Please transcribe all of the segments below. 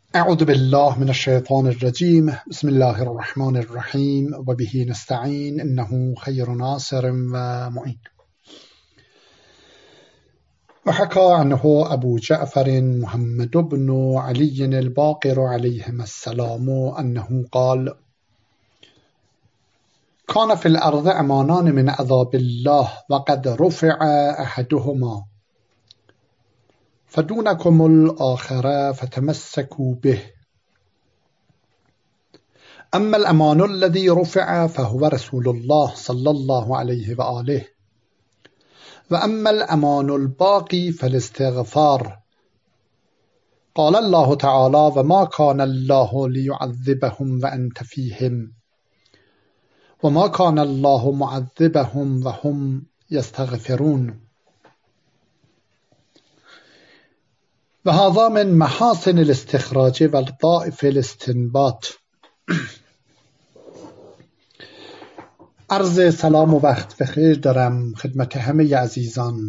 اعوذ بالله من الشیطان الرجیم بسم الله الرحمن الرحیم و به نستعین انه خیر ناصر و معین. و حكى عنه ابو جعفر محمد بن علي الباقر عليهما السلام انه قال: كان في الارض امانان من عذاب الله وقد رفع احدهما فدونكم الآخر فتمسكوا به. أما الأمان الذي رفع فهو رسول الله صلى الله عليه وآله، وأما الأمان الباقي فالاستغفار. قال الله تعالى: وما كان الله ليعذبهم وأنت فيهم وما كان الله معذبهم وهم يستغفرون. وهذا من محاسن الاستخراج والضائف الاستنباط. عرض سلام و وقت بخیر دارم خدمت همه عزیزان.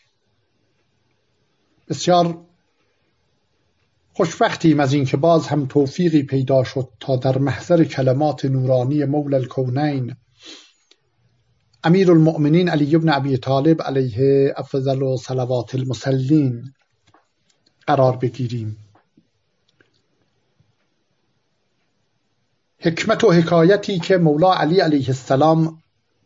بسیار خوشبختیم از اینکه باز هم توفیقی پیدا شد تا در محضر کلمات نورانی مولا الکونین امیر المؤمنین علی بن ابی طالب علیه افضل صلوات المصلین قرار بگیریم. حکمت و حکایتی که مولا علی علیه السلام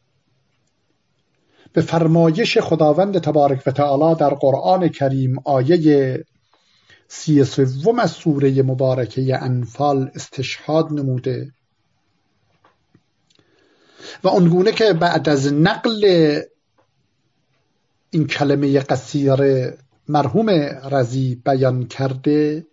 به فرمایش خداوند تبارک و تعالی در قرآن کریم آیه 33 از سوره مبارکه انفال استشهاد نموده و آنگونه که بعد از نقل این کلمه قصیر مرحوم رضی بیان کرده،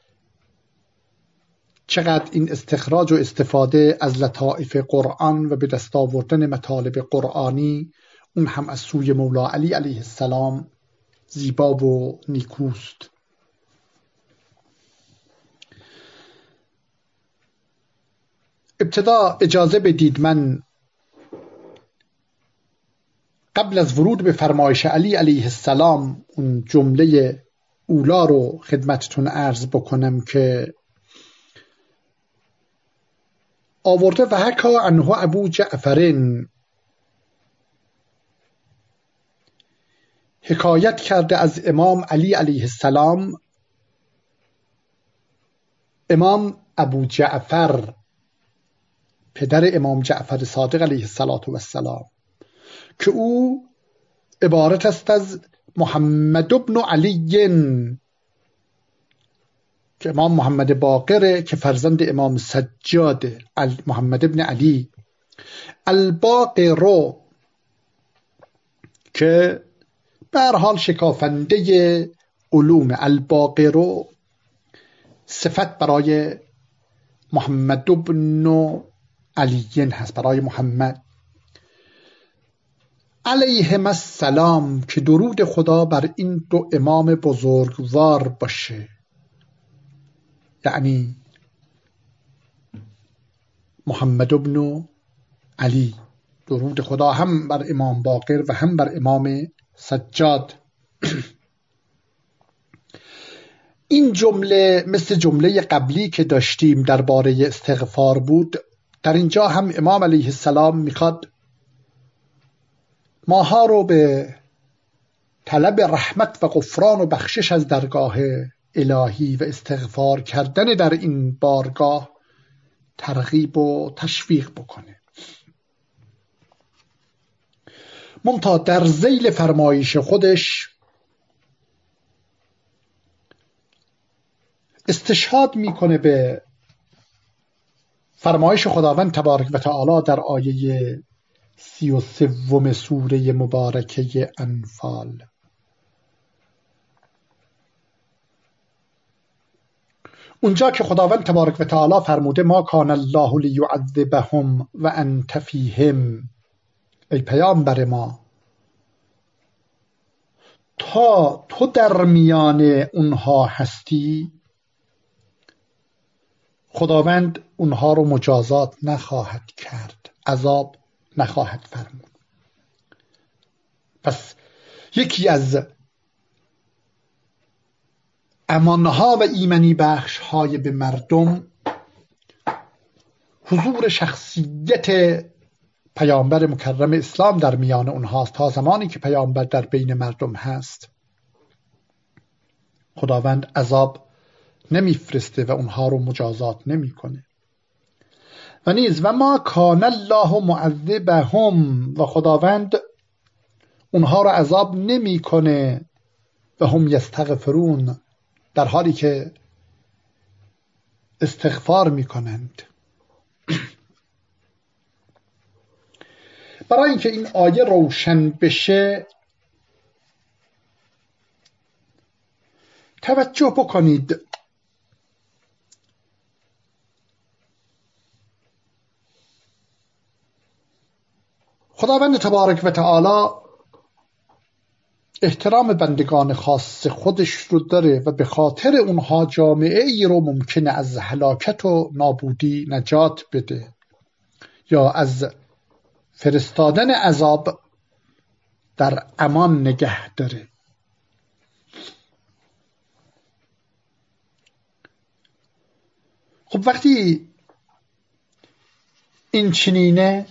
چقدر این استخراج و استفاده از لطائف قرآن و به دست آوردن مطالب قرآنی اون هم از سوی مولا علی علیه السلام زیبا و نیکوست. ابتدا اجازه بدید من قبل از ورود به فرمایش علی علیه السلام اون جمله اولا رو خدمتتون عرض بکنم که آورده و حکا عنه ابو جعفرین، حکایت کرده از امام علی علیه السلام امام ابو جعفر پدر امام جعفر صادق علیه السلام که او عبارت است از محمد بن علی که امام محمد باقره که فرزند امام سجاد محمد بن علی الباقر که به هر حال شکافنده علوم. الباقر صفت برای محمد بن علی هست، برای محمد علیهم السلام، که درود خدا بر این دو امام بزرگوار باشه. یعنی محمد بن علی، درود خدا هم بر امام باقر و هم بر امام سجاد. این جمله مثل جمله قبلی که داشتیم درباره استغفار بود. در اینجا هم امام علیه السلام میخواد ماها رو به طلب رحمت و غفران و بخشش از درگاه الهی و استغفار کردن در این بارگاه ترغیب و تشویق بکنه. منتها در ذیل فرمایش خودش استشهاد میکنه به فرمایش خداوند تبارک و تعالی در آیه 33 سوره مبارکه انفال. اونجا که خداوند تبارک و تعالی فرموده ما کان الله لیعذبهم و انت فیهم، ای پیامبر ما تا تو در میان اونها هستی خداوند اونها رو مجازات نخواهد کرد، عذاب نخواهد فرمود. پس یکی از امانها و ایمنی بخشهای به مردم حضور شخصیت پیامبر مکرم اسلام در میان اونهاست. تا زمانی که پیامبر در بین مردم هست خداوند عذاب نمیفرسته و اونها رو مجازات نمیکنه. و نیز و ما کان الله معذبهم، و خداوند اونها رو عذاب نمیکنه و هم یستغفرون، در حالی که استغفار میکنند. برای اینکه این آیه روشن بشه توجه بکنید. خداوند تبارک و تعالی احترام بندگان خاص خودش رو داره و به خاطر اونها جامعه ای رو ممکنه از هلاکت و نابودی نجات بده یا از فرستادن عذاب در امان نگه داره. خب وقتی این چنینه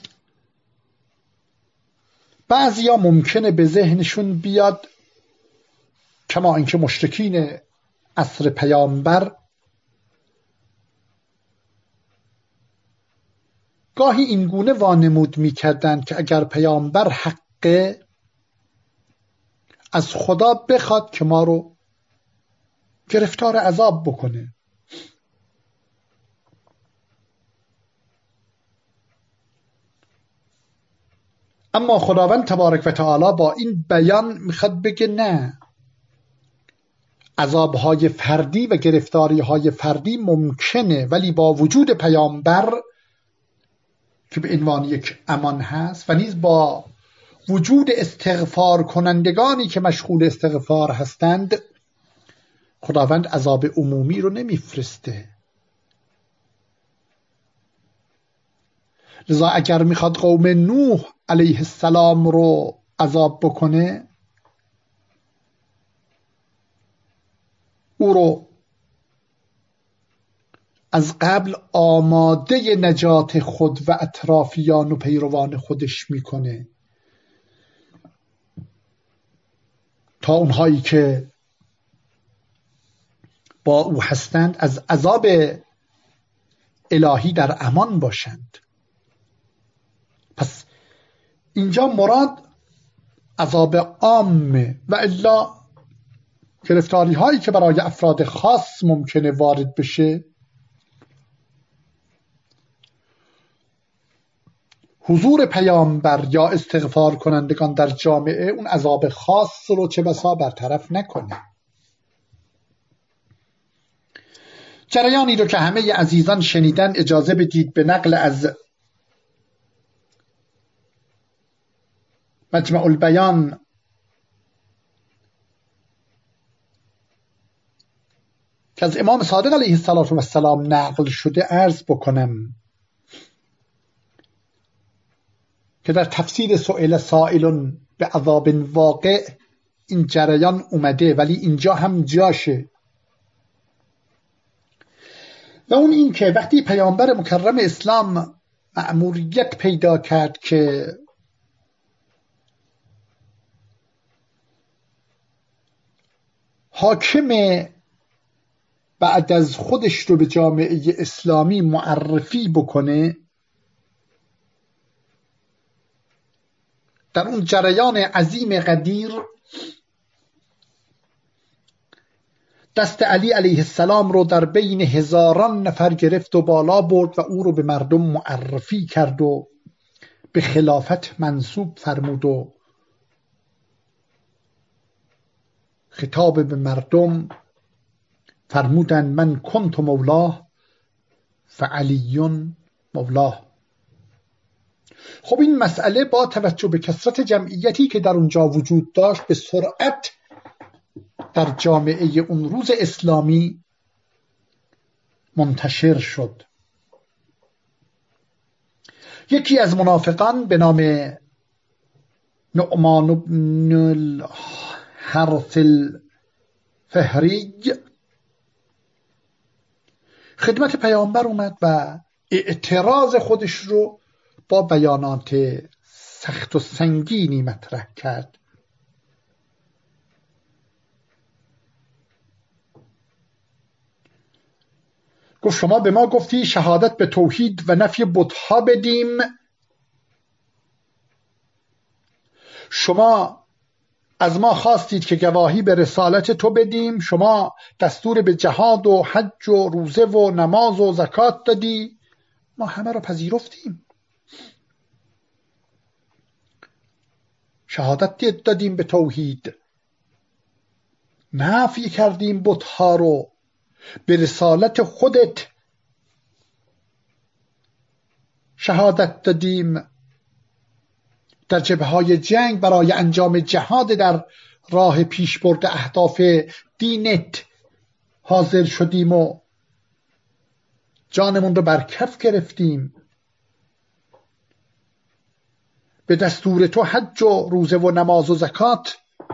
بعضیا ممکنه به ذهنشون بیاد کما اینکه مشرکین عصر پیامبر گاهی این گونه وانمود می‌کردند که اگر پیامبر حقه از خدا بخواد که ما رو گرفتار عذاب بکنه. اما خداوند تبارک و تعالی با این بیان میخواد بگه نه، عذابهای فردی و گرفتاریهای فردی ممکنه، ولی با وجود پیامبر که به عنوان یک امان هست و نیز با وجود استغفار کنندگانی که مشغول استغفار هستند خداوند عذاب عمومی رو نمیفرسته. لذا اگر میخواد قوم نوح علیه السلام رو عذاب بکنه او رو از قبل آماده نجات خود و اطرافیان و پیروان خودش میکنه تا اونهایی که با او هستند از عذاب الهی در امان باشند. پس اینجا مراد عذاب عامه و الا گرفتاری هایی که برای افراد خاص ممکنه وارد بشه حضور پیامبر یا استغفار کنندگان در جامعه اون عذاب خاص رو چه بسا برطرف نکنه. جریانی رو که همه عزیزان شنیدن اجازه بدید به نقل از مجمع البیان که از امام صادق علیه السلام نقل شده عرض بکنم که در تفسیر سئل سائل به عذاب واقع این جریان اومده، ولی اینجا هم جاشه. و اون این که وقتی پیامبر مکرم اسلام مأموریت پیدا کرد که حاکم بعد از خودش رو به جامعه اسلامی معرفی بکنه، در اون جریان عظیم قدیر دست علی علیه السلام رو در بین هزاران نفر گرفت و بالا برد و او رو به مردم معرفی کرد و به خلافت منصوب فرمود و خطاب به مردم فرمودن من کنت مولاه فعلی مولاه. خب این مسئله با توجه به کثرت جمعیتی که در اونجا وجود داشت به سرعت در جامعه اون روز اسلامی منتشر شد. یکی از منافقان به نام نعمان بن الحارث الفهری خدمت پیامبر اومد و اعتراض خودش رو با بیانات سخت و سنگینی مطرح کرد. گفت شما به ما گفتی شهادت به توحید و نفی بت‌ها بدیم، شما از ما خواستید که گواهی به رسالت تو بدیم، شما دستور به جهاد و حج و روزه و نماز و زکات دادی، ما همه را پذیرفتیم. شهادت دادیم به توحید، نفی کردیم بت‌ها رو، به رسالت خودت شهادت دادیم، در جبهه‌های جنگ برای انجام جهاد در راه پیشبرد اهداف دینت حاضر شدیم و جانمون رو بر کف گرفتیم، به دستور تو حج و روزه و نماز و زکات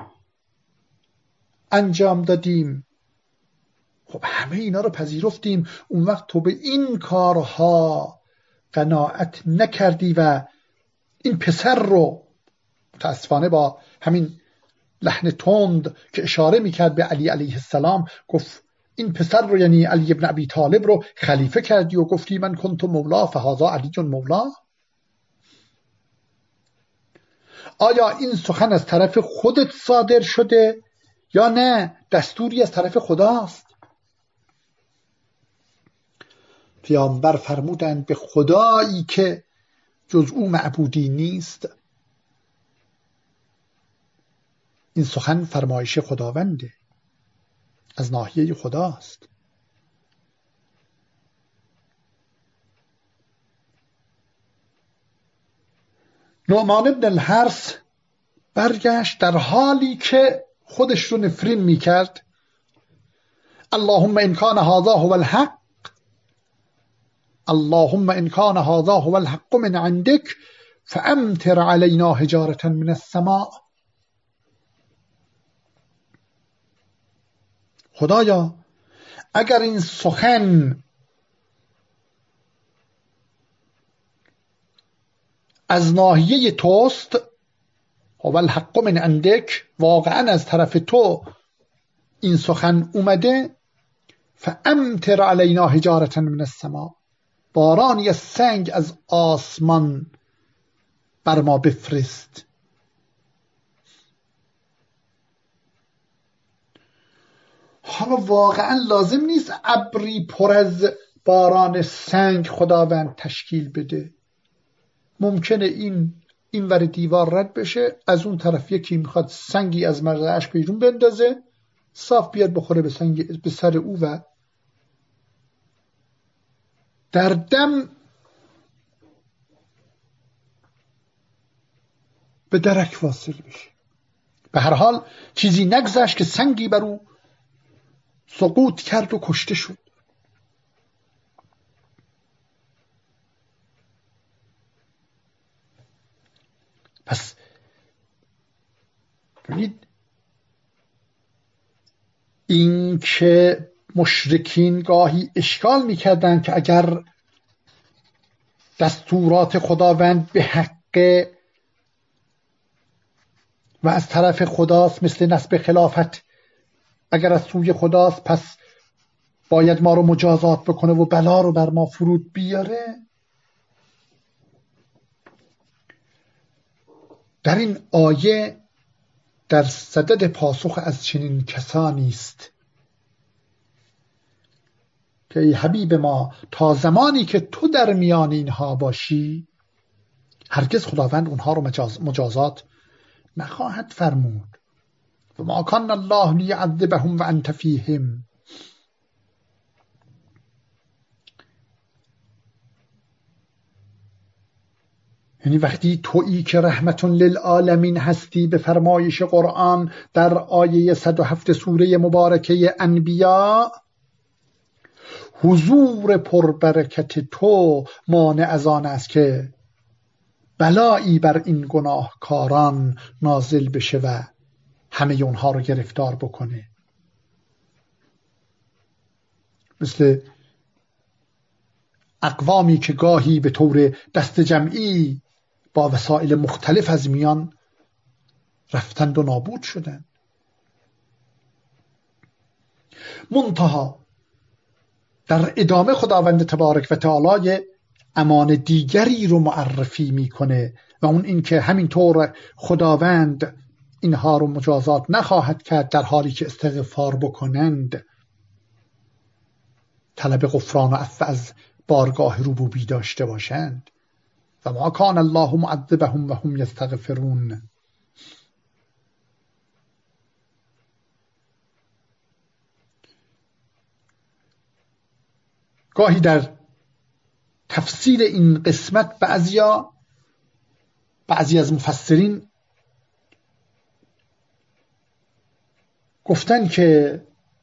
انجام دادیم. خب همه اینا رو پذیرفتیم. اون وقت تو به این کارها قناعت نکردی و این پسر رو متاسفانه با همین لحن تند که اشاره میکرد به علی علیه السلام، گفت این پسر رو، یعنی علی ابن ابی طالب رو خلیفه کردی و گفتی من کنت مولا فهذا علی مولا. آیا این سخن از طرف خودت صادر شده یا نه دستوری از طرف خداست؟ پیامبر فرمودند به خدایی که جز او معبودی نیست، این سخن فرمایش خداونده، از ناحیه خداست. نعمان بن الحرث برگشت در حالی که خودش رو نفرین میکرد. اللهم ان کان هذا هو الحق، اللهم ان کان هذا هو الحق من عندك فامطر علينا حجارة من السماء. خدایا اگر این سخن از ناحیه توست، هو الحق من عندك، واقعا از طرف تو این سخن اومده، فامطر علینا حجارة من السماء، بارانی از سنگ از آسمان بر ما بفرست. حالا واقعا لازم نیست ابری پر از باران سنگ خداوند تشکیل بده. ممکنه این ور دیوار رد بشه، از اون طرف یکی میخواد سنگی از مزرعه‌اش بیرون بندازه، صاف بیاد بخوره به سر او و در دم به درک واصل بشه. به هر حال چیزی نگذشت که سنگی بر او سقوط کرد و کشته شد. پس ببینید این که مشرکین گاهی اشکال میکردند که اگر دستورات خداوند به حق و از طرف خداست، مثل نسب خلافت اگر از سوی خداست، پس باید ما رو مجازات بکنه و بلا رو بر ما فرود بیاره. در این آیه در صدد پاسخ از چنین کسانی است که ای حبیب ما، تا زمانی که تو در میان اینها باشی هرگز خداوند اونها رو مجازات نخواهد فرمود. و ما کان الله لیعذبهم و انت فیهم. یعنی وقتی تویی که رحمت للعالمین هستی، به فرمایش قرآن در آیه 107 سوره مبارکه انبیاء، حضور پربرکت تو مانع از آن است که بلایی بر این گناهکاران نازل بشه و همه اونها رو گرفتار بکنه. مثل اقوامی که گاهی به طور دست جمعی با وسایل مختلف از میان رفتند و نابود شدند. منتها در ادامه خداوند تبارک و تعالی امان دیگری رو معرفی میکنه و اون این که همینطور خداوند اینها رو مجازات نخواهد کرد در حالی که استغفار بکنند، طلب غفران و عفو از بارگاه ربوبی داشته باشند. و ما کان الله معذبهم و هم یستغفرون. گاهی در تفسیر این قسمت بعضی از مفسرین گفتن که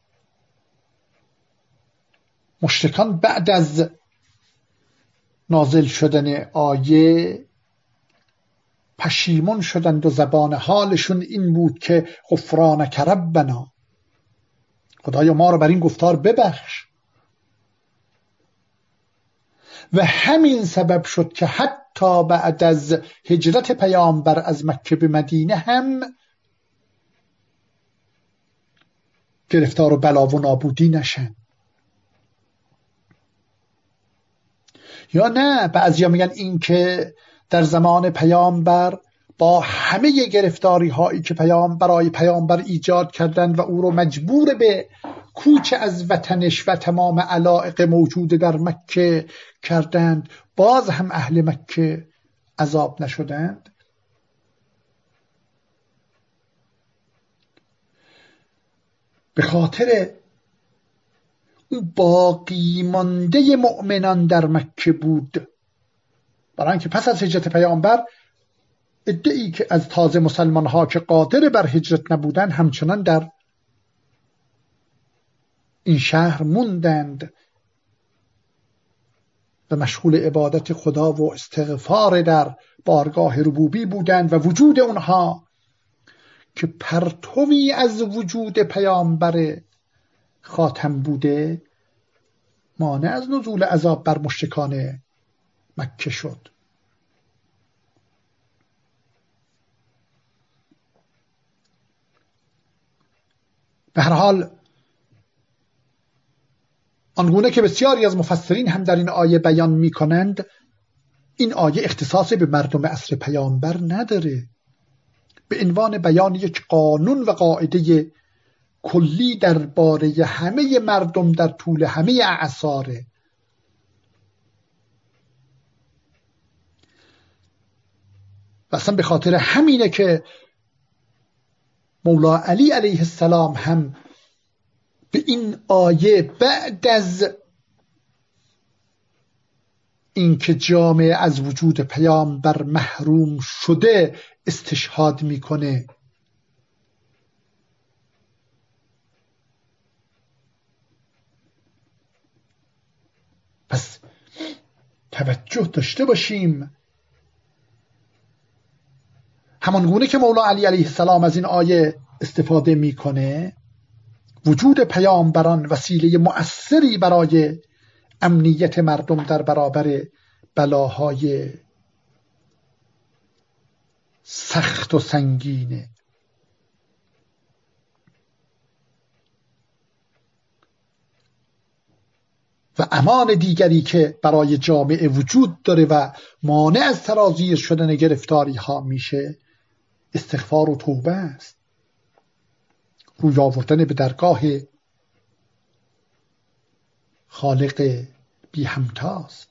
مشرکان بعد از نازل شدن آیه پشیمون شدند و زبان حالشون این بود که غفرانک ربنا، خدایا ما رو بر این گفتار ببخش. و همین سبب شد که حتی بعد از هجرت پیامبر از مکه به مدینه هم گرفتار و بلا و نابودی نشن. یا نه، بعضیا میگن این که در زمان پیامبر با همه گرفتاری هایی که برای پیامبر ایجاد کردند و او رو مجبور به کوچ از وطنش و تمام علایق موجود در مکه کردند، باز هم اهل مکه عذاب نشدند. به خاطر اون باقی مانده مؤمنان در مکه بود، برای اینکه پس از هجرت پیامبر ادعی که از تازه مسلمان ها که قادر بر هجرت نبودن همچنان در این شهر موندند و مشغول عبادت خدا و استغفار در بارگاه ربوبی بودند و وجود اونها که پرتوی از وجود پیامبر خاتم بوده مانع از نزول عذاب بر مشرکان مکه شد. به هر حال آنگونه که بسیاری از مفسرین هم در این آیه بیان می کنند، این آیه اختصاص به مردم عصر پیامبر نداره، به عنوان بیان یک قانون و قاعده کلی درباره همه مردم در طول همه اعصاره. و اصلا به خاطر همینه که مولا علی علیه السلام هم به این آیه بعد از اینکه جامعه از وجود پیامبر محروم شده استشهاد میکنه. پس توجه داشته باشیم، همانگونه که مولا علی علیه السلام از این آیه استفاده میکنه، وجود پیامبران وسیله مؤثری برای امنیت مردم در برابر بلاهای سخت و سنگینه. و امان دیگری که برای جامعه وجود داره و مانع از سرازیر شدن گرفتاری ها میشه استغفار و توبه است، روی آوردن به درگاه خالق بی همتاست.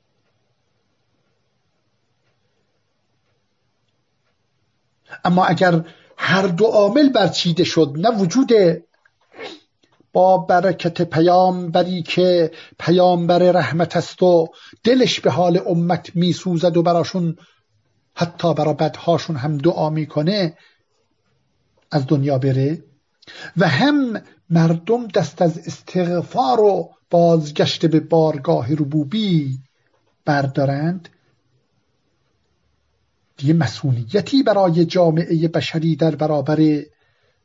اما اگر هر دو عامل برچیده شد، نه وجود با برکت پیامبری که پیامبر رحمت است و دلش به حال امت میسوزد و براشون حتی برای بدهاشون هم دعا میکنه از دنیا بره، و هم مردم دست از استغفار و بازگشت به بارگاه ربوبی بردارند، دیگه مسئولیتی برای جامعه بشری در برابر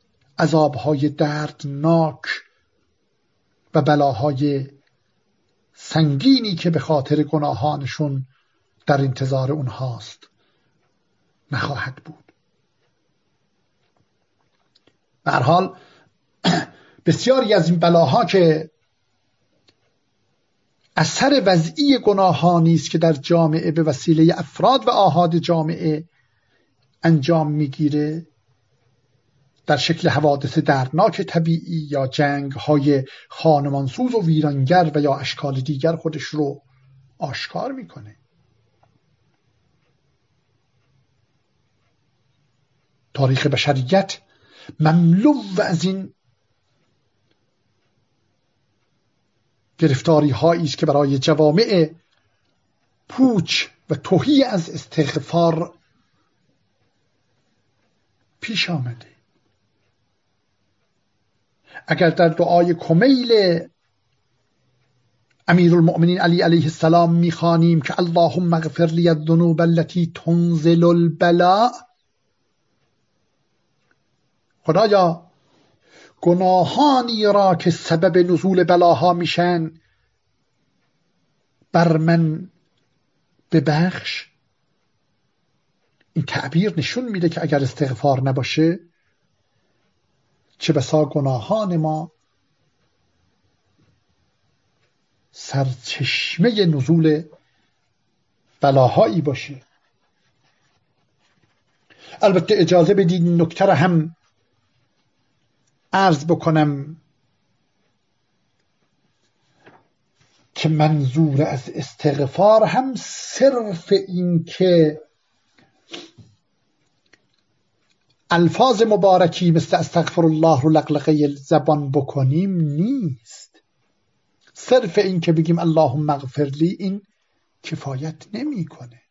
عذابهای دردناک و بلاهای سنگینی که به خاطر گناهانشون در انتظار اونهاست نخواهد بود. به هر حال بسیاری از این بلاها که اثر وضعی گناهانی است که در جامعه به وسیله افراد و آحاد جامعه انجام میگیره، در شکل حوادث دردناک طبیعی یا جنگ‌های خانمانسوز و ویرانگر و یا اشکال دیگر خودش رو آشکار میکنه. تاریخ بشریت مملو از این گرفتاری هایی است که برای جوامع پوچ و تهی از استغفار پیش آمده. اگر در دعای کمیل امیرالمؤمنین علی علیه السلام میخوانیم که اللهم اغفر لی الذنوب التي تنزل البلاء، خدایا گناهانی را که سبب نزول بلاها میشن بر من ببخش. این تعبیر نشون میده که اگر استغفار نباشه چه بسا گناهان ما سرچشمه نزول بلاهایی باشه. البته اجازه بدید این نکته را هم عرض بکنم که منظور از استغفار هم صرف این که الفاظ مبارکی مثل استغفر الله رو لقلقه زبان بکنیم نیست. صرف این که بگیم اللهم اغفر لی این کفایت نمی کنه.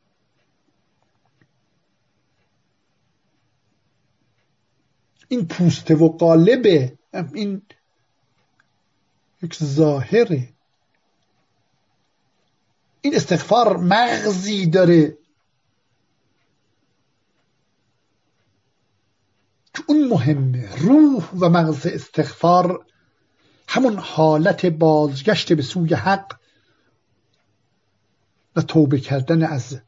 این پوسته و قالبه، این یک ظاهره. این استغفار مغزی داره که اون مهمه. روح و مغز استغفار همون حالت بازگشت به سوی حق و توبه کردن از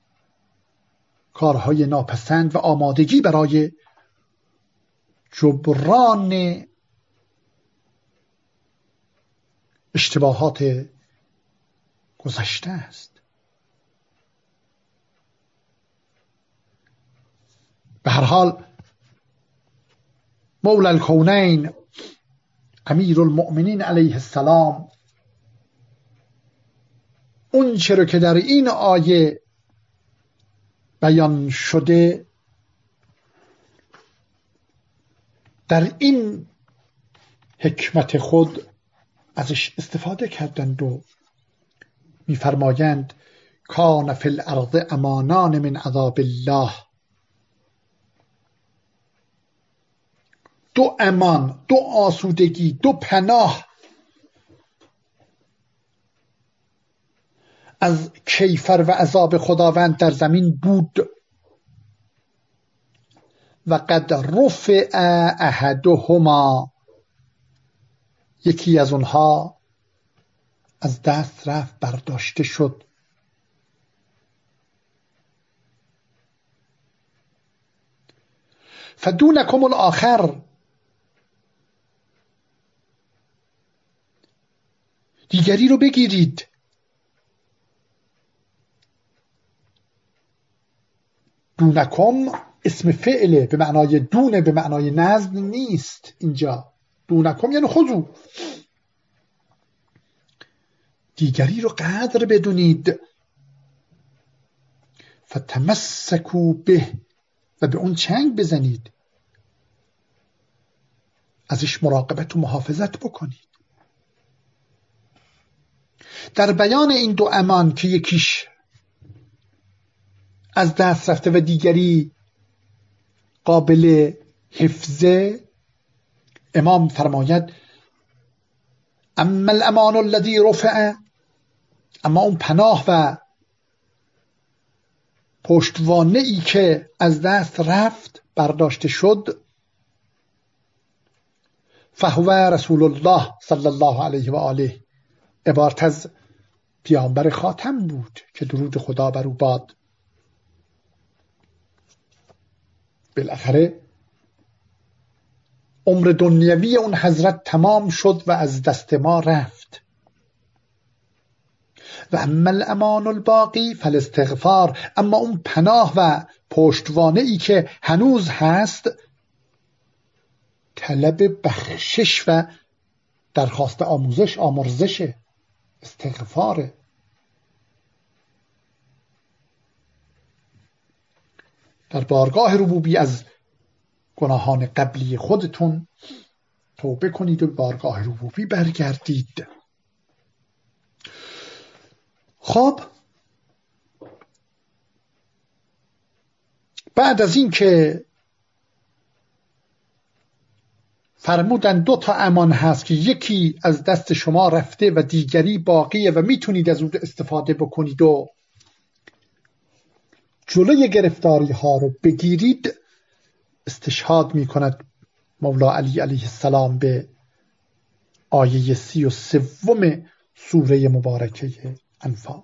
کارهای ناپسند و آمادگی برای جبران اشتباهات گذشته است. به هر حال مولا الکونین امیرالمؤمنین علیه السلام اون چرا که در این آیه بیان شده در این حکمت خود ازش استفاده کردند و می‌فرمایند کان فی الارض امانان من عذاب الله. دو امان، دو آسودگی، دو پناه از کیفر و عذاب خداوند در زمین بود. و قد رفع احدهما، یکی از اونها از دست رفت، برداشته شد. فدونکم الاخر، دیگری رو بگیرید. دونکم اسم فعله، به معنای دونه، به معنای نزد نیست. اینجا دونکم یعنی خذو، دیگری رو قدر بدونید. فتمسکوا به، و به اون چنگ بزنید، ازش مراقبت و محافظت بکنید. در بیان این دو امان که یکیش از دست رفته و دیگری قابل حفظه، امام فرماید اما الامان الذی رفع، اما اون پناه و پشتوانه ای که از دست رفت، برداشته شد، فهو رسول الله صلی الله علیه و آله، عبارت از پیامبر خاتم بود که درود خدا بر او باد. بالاخره عمر دنیوی اون حضرت تمام شد و از دست ما رفت. و اما الامان الباقی فالاستغفار، اما اون پناه و پشتوانه ای که هنوز هست طلب بخشش و درخواست آمرزش استغفار. در بارگاه ربوبی از گناهان قبلی خودتون توبه کنید و بارگاه ربوبی برگردید. خب بعد از این که فرمودن 2 امان هست که یکی از دست شما رفته و دیگری باقیه و میتونید از اون استفاده بکنید و جلوی گرفتاری ها رو بگیرید، استشهاد میکند مولا علی علیه السلام به آیه 33 سوره مبارکه انفال.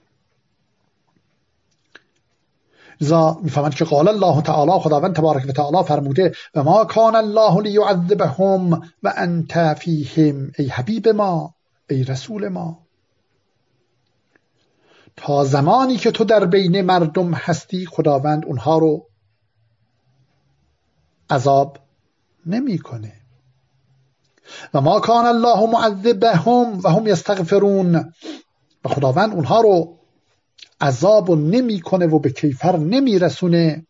لذا میفهمند که قال الله تعالی، خداوند تبارک و تعالی فرموده و ما کان الله لیعذبهم و انت فیهم، ای حبیب ما، ای رسول ما، تا زمانی که تو در بین مردم هستی خداوند اونها رو عذاب نمیکنه. و ما کان الله معذبهم و هم یستغفرون، و خداوند اونها رو عذاب نمیکنه و به کیفر نمیرسونه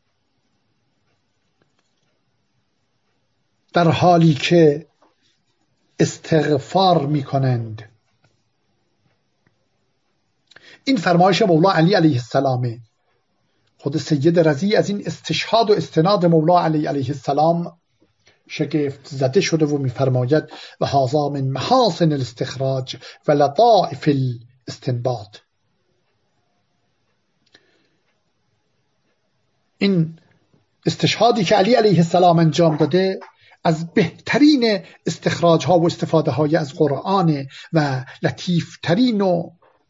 در حالی که استغفار میکنند. این فرمایش مولا علی علیه السلامه. خود سید رضی از این استشهاد و استناد مولا علی علیه السلام شگفت زده شده و میفرماید و هذا من محاسن الاستخراج و لطائف الاستنباط. این استشهادی که علی علیه السلام انجام داده از بهترین استخراج ها و استفاده های از قرآن و لطیف ترین و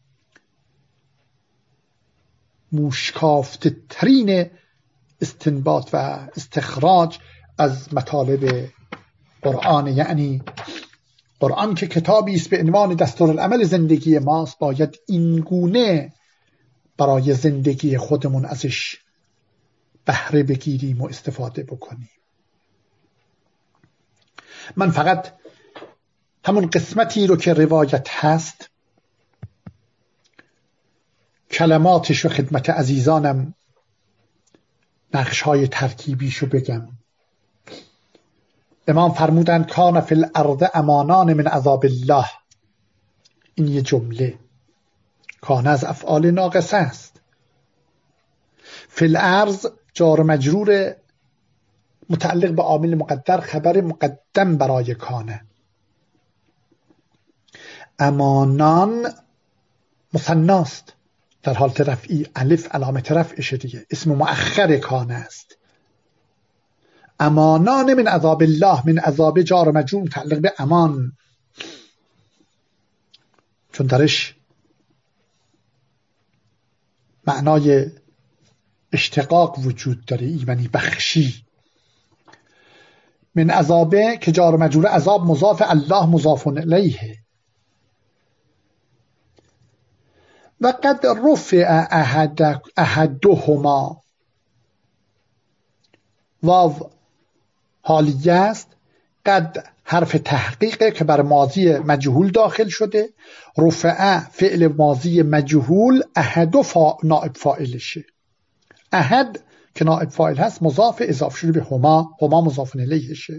موشکافته ترین استنباط و استخراج از مطالب قرآن. یعنی قرآن که کتابی است به عنوان دستورالعمل زندگی ماست، باید این گونه برای زندگی خودمون ازش بهره بگیریم و استفاده بکنیم. من فقط همون قسمتی رو که روایت هست کلماتش و خدمت عزیزانم نقش‌های ترکیبیشو بگم. امام فرمودن کان فی الارض امانان من عذاب الله. این یه جمله کان از افعال ناقصه است. فی الارض جار مجرور متعلق به عامل مقدر، خبر مقدم برای کانه. امانان مثناست در حالت رفعی، الف علامت رفعش دیگه، اسم مؤخر کانه است. امانان من عذاب الله، من عذاب جار مجرور متعلق به امان، چون درش معنای اشتقاق وجود داره، یعنی بخشی. من عذابه که جار مجرور، عذاب مضاف، الله مضاف الیه. و قد رفع احدهما، واو حالیه است، قد حرف تحقیقه که بر ماضی مجهول داخل شده، رفع فعل ماضی مجهول، احد نائب فاعلشه. احد که نائب فاعل هست مضاف اضافه شده به هما، هما مضاف الیهشه.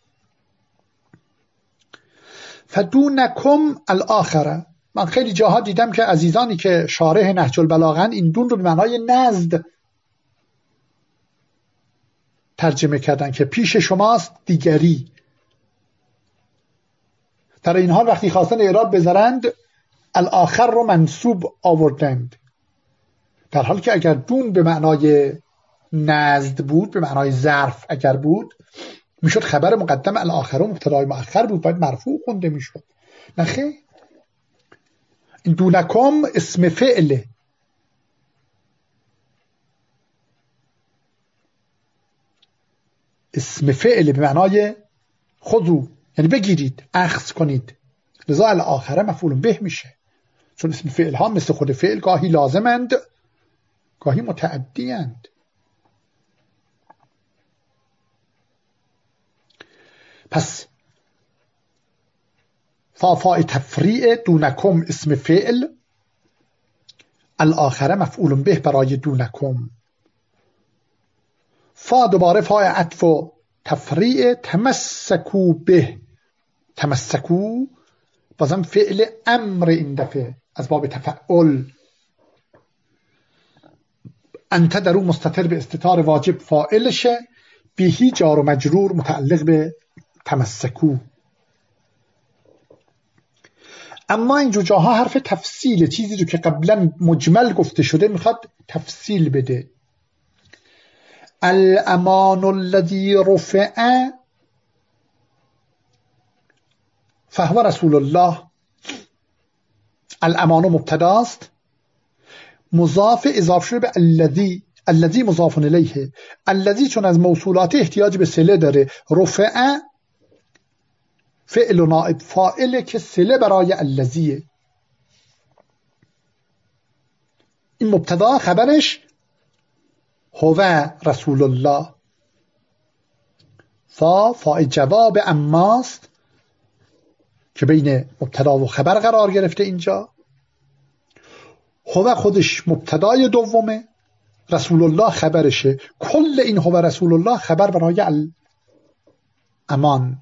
فدونکم الاخره. من خیلی جاها دیدم که عزیزانی که شارح نهج البلاغه‌اند این دون رو به معنای نزد ترجمه کردن که پیش شماست دیگری. در این حال وقتی خواستن اعراب بذارند الاخر رو منصوب آوردند، در حالی که اگر دون به معنای نزد بود، به معنای ظرف اگر بود، میشد خبر مقدم الاخر و مبتدای مؤخر بود، باید مرفوع خونده میشد. نخیر، این دونکم اسم فعل، اسم فعل به معنای خذو یعنی بگیرید، اخذ کنید، لذا الاخره مفعول به میشه، چون اسم فعل ها مثل خود فعل گاهی لازمند گاهی متعدیند. پس فاء تفریع دونکم اسم فعل، الاخره مفعول به برای دونکم. فا دوباره فاء عطف و تفریع تمسکو به، تمسکو بازم فعل امر این دفعه از باب تفعل. انت در اون مستتر به استتار واجب فاعلشه، بهی جار و مجرور متعلق به تمسکو. اما اینجور جاها حرف تفصیل، چیزی رو که قبلا مجمل گفته شده میخواد تفصیل بده. الامان الذی رفع فهو رسول الله. الامان مبتداست، مضاف اضافه شده به الذی، الذی مضاف الیه. الذی چون از موصولات احتیاج به صله داره، رفع فعل و نائب فاعله که صله برای الذیه. این مبتدا خبرش هو رسول الله. فاء جواب اماست که بین مبتدا و خبر قرار گرفته. اینجا هو خودش مبتدای دومه، رسول الله خبرشه. کل این هو رسول الله خبر برای امان.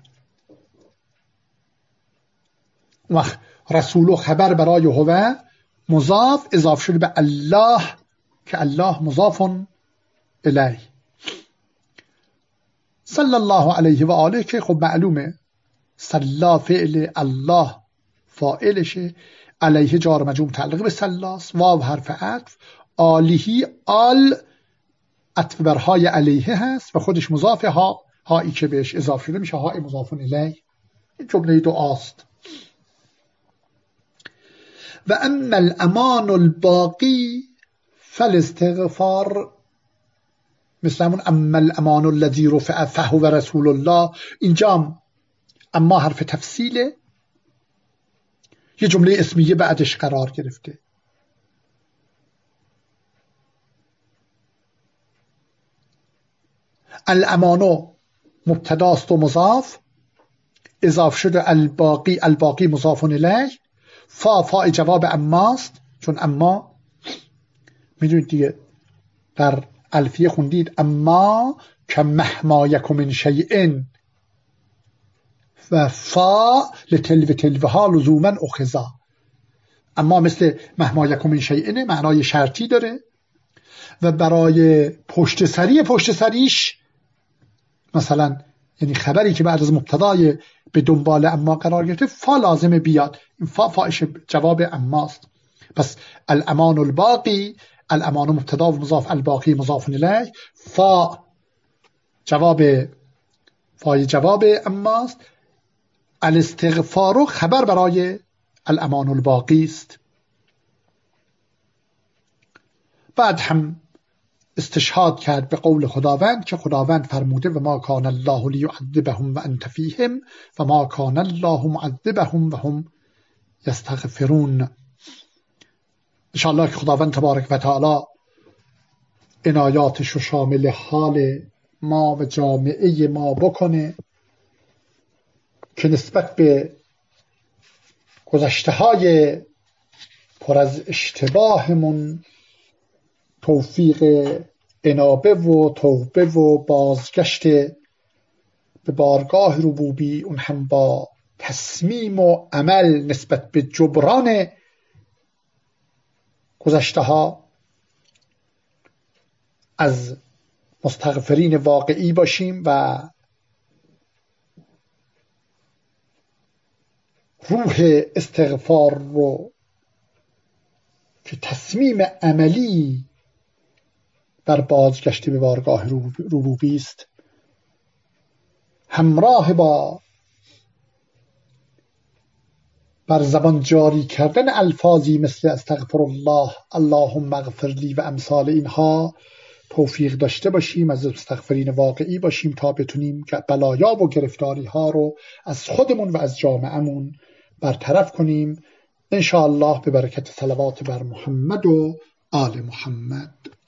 وقت رسول و خبر برای هو مضاف اضافه شده به الله که الله مضاف الیه. صلی الله علیه و آله که خب معلومه صلا فعل، الله فاعلشه، علیه جار مجرور متعلق به صلاست، واو حرف عطف، آلیهی آل عطف بر های علیه هست و خودش مضاف، هایی که بهش اضافه شده میشه های مضاف الیه. این جمله دعاست. و اما الامان الباقی فالاستغفار، مثل همون اما الامان الذی رفع فهو رسول الله. اینجا اما حرف تفصیله، یه جمله اسمیه بعدش قرار گرفته. الامانو مبتداست و مضاف اضافه شده الباقی، الباقی مضاف الیه. فاء جواب اماست، چون اما میدونید دیگه در الفیه خوندید اما که مهما یک من شیء و فا لتلوه ها لزوما اخذا. اما مثل مهما یک من شیء معنای شرطی داره و برای پشت سریش مثلا یعنی خبری که بعد از مبتدای به دنبال اما قرار گرفته فا لازمه بیاد. این فاش جواب اماست. پس الامان الباقی، الامان مبتدا و مضاف، الباقی مضاف الیه، فای جواب اماست. الاستغفار خبر برای الامان الباقی است. بعد هم استشهاد کرد به قول خداوند که خداوند فرموده و ما کان الله لیعذبهم و انت فیهم و ما کان الله معذبهم و هم یستغفرون. انشاءالله که خداوند تبارک و تعالی عنایاتش رو شامل حال ما و جامعه ما بکنه که نسبت به گذشته های پر از اشتباهمون توفیق انابه و توبه و بازگشت به بارگاه ربوبی، اون هم با تصمیم و عمل نسبت به جبران گذشته ها از مستغفرین واقعی باشیم و روح استغفار رو که تصمیم عملی بر بازگشت به بارگاه ربوبی است، همراه با بر زبان جاری کردن الفاظی مثل استغفرالله، اللهم اغفر لی و امثال اینها توفیق داشته باشیم، از مستغفرین واقعی باشیم تا بتونیم بلایا و گرفتاری ها رو از خودمون و از جامعهمون برطرف کنیم ان شاء الله به برکت صلوات بر محمد و آل محمد.